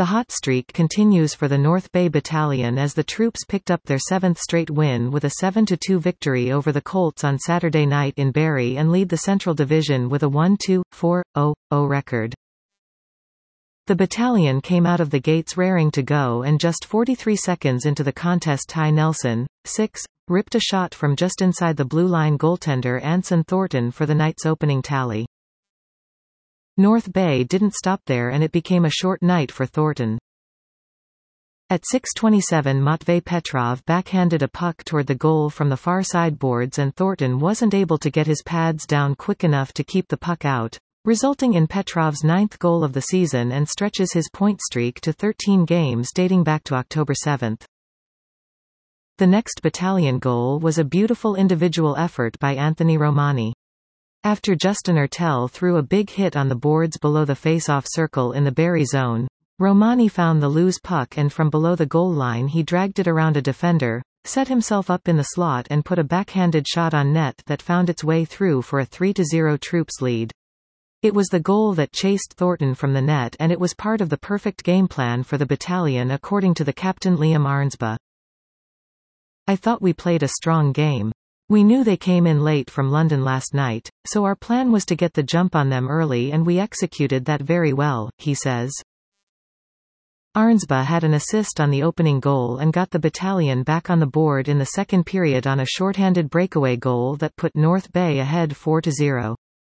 The hot streak continues for the North Bay Battalion as the troops picked up their 7th straight win with a 7-2 victory over the Colts on Saturday night in Barrie and lead the Central Division with a 1-2-4-0-0 record. The battalion came out of the gates raring to go, and just 43 seconds into the contest Ty Nelson, 6, ripped a shot from just inside the blue line goaltender Anson Thornton for the night's opening tally. North Bay didn't stop there and it became a short night for Thornton. At 6:27 Matvei Petrov backhanded a puck toward the goal from the far side boards and Thornton wasn't able to get his pads down quick enough to keep the puck out, resulting in Petrov's 9th goal of the season and stretches his point streak to 13 games dating back to October 7. The next battalion goal was a beautiful individual effort by Anthony Romani. After Justin Ertel threw a big hit on the boards below the face-off circle in the Barrie zone, Romani found the loose puck and from below the goal line he dragged it around a defender, set himself up in the slot and put a backhanded shot on net that found its way through for a 3-0 troops lead. It was the goal that chased Thornton from the net and it was part of the perfect game plan for the battalion according to the captain Liam Arnsba. I thought we played a strong game. We knew they came in late from London last night, so our plan was to get the jump on them early and we executed that very well, he says. Arnsba had an assist on the opening goal and got the battalion back on the board in the second period on a shorthanded breakaway goal that put North Bay ahead 4-0.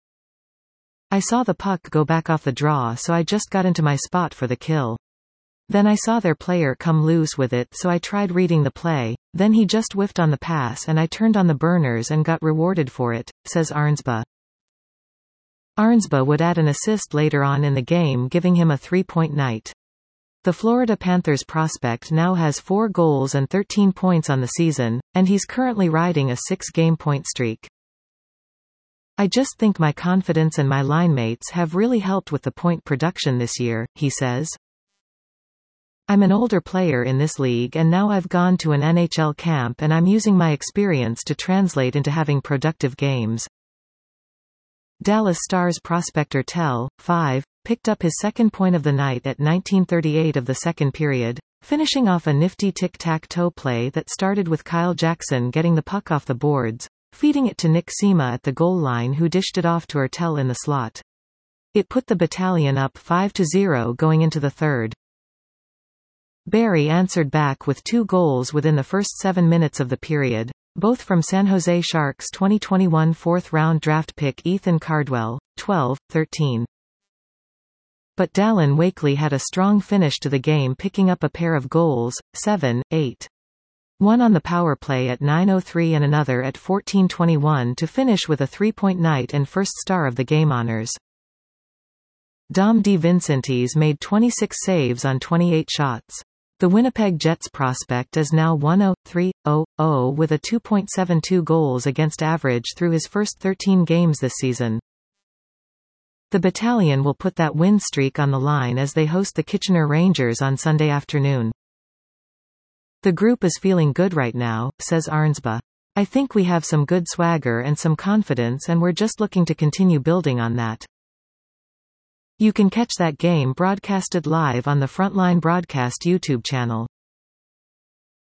I saw the puck go back off the draw, so I just got into my spot for the kill. Then I saw their player come loose with it, so I tried reading the play, then he just whiffed on the pass and I turned on the burners and got rewarded for it, says Arnsba. Arnsba would add an assist later on in the game, giving him a 3-point night. The Florida Panthers prospect now has 4 goals and 13 points on the season, and he's currently riding a 6-game point streak. I just think my confidence and my line mates have really helped with the point production this year, he says. I'm an older player in this league and now I've gone to an NHL camp and I'm using my experience to translate into having productive games. Dallas Stars prospect Ertel, 5, picked up his second point of the night at 19:38 of the second period, finishing off a nifty tic-tac-toe play that started with Kyle Jackson getting the puck off the boards, feeding it to Nick Sema at the goal line who dished it off to Ertel in the slot. It put the battalion up 5-0 going into the third. Barrie answered back with 2 goals within the first 7 minutes of the period, both from San Jose Sharks 2021 fourth-round draft pick Ethan Cardwell, 12-13. But Dallin Wakely had a strong finish to the game, picking up a pair of goals, 7-8. One on the power play at 9:03 and another at 14:21 to finish with a 3-point night and first star of the game honors. Dom DeVincentis made 26 saves on 28 shots. The Winnipeg Jets prospect is now 1-0-3-0-0 with a 2.72 goals against average through his first 13 games this season. The battalion will put that win streak on the line as they host the Kitchener Rangers on Sunday afternoon. The group is feeling good right now, says Arnsba. I think we have some good swagger and some confidence and we're just looking to continue building on that. You can catch that game broadcasted live on the Frontline Broadcast YouTube channel.